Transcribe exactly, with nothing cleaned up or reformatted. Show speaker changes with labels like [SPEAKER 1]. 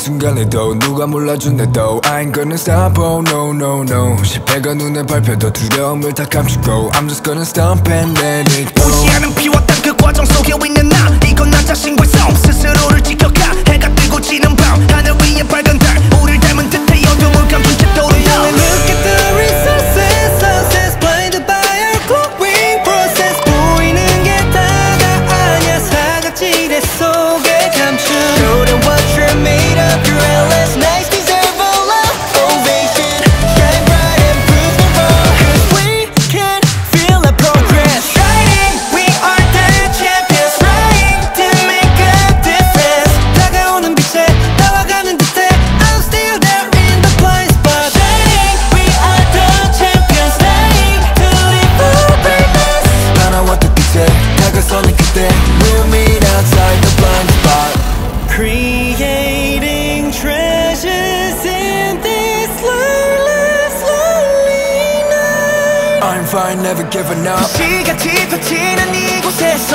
[SPEAKER 1] 순간에도 누가 몰라준대도 I ain't gonna stop, oh no no no. 실패가 눈에 밟혀도 두려움을 다 감추고 I'm just gonna stop and let it go.
[SPEAKER 2] 보지 않은 피웠던 그 과정 속에 있는 나 이건 나 자신과의 싸움 스스로를 지켜가 해가 뜨고 지는 밤 하늘 위에 밝은 달 우릴 닮은 듯해 어둠을 감춘 채 떠오른다.
[SPEAKER 3] Look at the resources, success blinded by our growing process. 보이는 게 다가 아니야 사각지대 속에 감춘 Show them what you're made of. Your endless nights deserve a love ovation. Shine bright and prove me wrong, 'cause we can feel the progress. Fighting, we are the champions. Trying to make a difference. 다가오는 빛에 나와가는 듯해 I'm still there in the blind spot. Shining, we are the champions. Dying to live for greatness.
[SPEAKER 1] 날아왔던 끝에 다가서는 그때 We'll meet outside the blind spot.
[SPEAKER 3] Creating treasures in this lightless, lonely night.
[SPEAKER 1] I'm fine, never giving up.
[SPEAKER 3] 시같이 펼치는 이곳에서